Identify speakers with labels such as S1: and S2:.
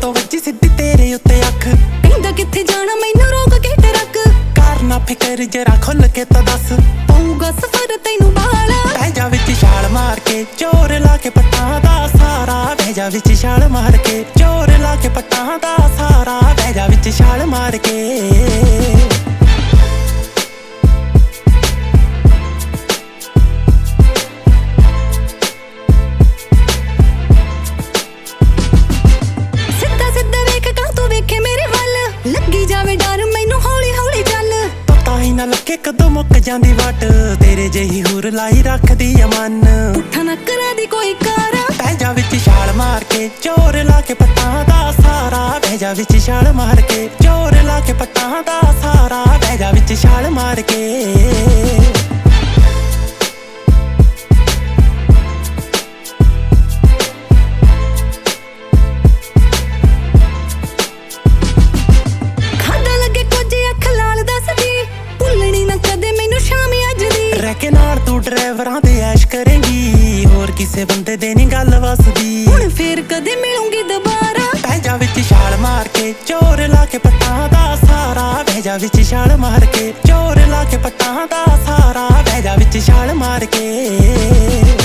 S1: ਤੋਂ ਵੱਜੀ ਸਿੱਧੀ ਤੇਰੇ ਉੱਤੇ ਅੱਖ।
S2: ਕਹਿੰਦਾ ਕਿੱਥੇ ਜਾਣਾ ਮੈਨੂੰ ਰੋਕ ਕੇ ਟਰੱਕ।
S1: ਕਰ ਨਾ ਫਿਕਰ ਜਰਾ ਖੁੱਲ ਕੇ ਤਾਂ ਦੱਸ,
S2: ਪਊਗਾ ਸਫਰ ਤੈਨੂੰ ਬਾਲਾ।
S1: ਬਹਿ ਜਾ ਵਿੱਚ ਛਾਲ ਮਾਰ ਕੇ ਜ਼ੋਰ ਲਾ ਕੇ ਪੱਟਾਂ ਦਾ ਸਾਰਾ। ਬਹਿ ਜਾ ਵਿੱਚ ਛਾਲ ਮਾਰ ਕੇ ਜ਼ੋਰ ਲਾ ਕੇ ਪੱਟਾਂ ਦਾ ਸਾਰਾ। ਬਹਿ ਜਾ ਵਿੱਚ ਛਾਲ ਮਾਰ ਕੇ।
S2: ਲੱਗੀ ਜਾਵੇ ਡਰ ਮੈਨੂੰ ਹੌਲੀ ਹੌਲੀ ਚੱਲ।
S1: ਪਤਾ ਹੀ ਨਾ ਲੱਗੇ ਕਦੋਂ ਮੁੱਕ ਜਾਂਦੀ ਵੱਟ, ਤੇਰੇ ਜਿਹੀ ਹੂਰ ਲਾਈ ਰੱਖਦੀ ਆ ਮਨ।
S2: ਪੁੱਠਾ ਨਾ ਕਰਾ ਦੀ ਕੋਈ ਕਾਰ।
S1: ਬਹਿ ਜਾ ਵਿੱਚ ਛਾਲ ਮਾਰ ਕੇ ਜ਼ੋਰ ਲਾ ਕੇ ਪੱਟਾਂ ਦਾ ਸਾਰਾ। ਬਹਿ ਜਾ ਵਿੱਚ ਛਾਲ ਮਾਰ ਕੇ ਜ਼ੋਰ ਲਾ ਕੇ ਪੱਟਾਂ ਦਾ ਸਾਰਾ। ਬਹਿ ਜਾ ਵਿੱਚ ਛਾਲ ਮਾਰ ਕੇ। ਰਹਿ ਕੇ ਨਾਲ ਤੂੰ ਡਰਾਈਵਰਾਂ ਦੇ ਐਸ਼ ਕਰੇਂਗੀ, ਹੋਰ ਕਿਸੇ ਬੰਦੇ ਦੇ ਨੀ ਗੱਲ ਵਸਦੀ।
S2: ਹੁਣ ਫੇਰ ਕਦੇ ਮਿਲੂੰਗੀ ਦੁਬਾਰਾ।
S1: ਬਹਿ ਜਾ ਵਿੱਚ ਛਾਲ ਮਾਰ ਕੇ ਜ਼ੋਰ ਲਾ ਕੇ ਪੱਟਾਂ ਦਾ ਸਾਰਾ। ਬਹਿ ਜਾ ਵਿੱਚ ਛਾਲ ਮਾਰ ਕੇ ਜ਼ੋਰ ਲਾ ਕੇ ਪੱਟਾਂ ਦਾ ਸਾਰਾ। ਬਹਿ ਜਾ ਵਿੱਚ ਛਾਲ ਮਾਰ ਕੇ।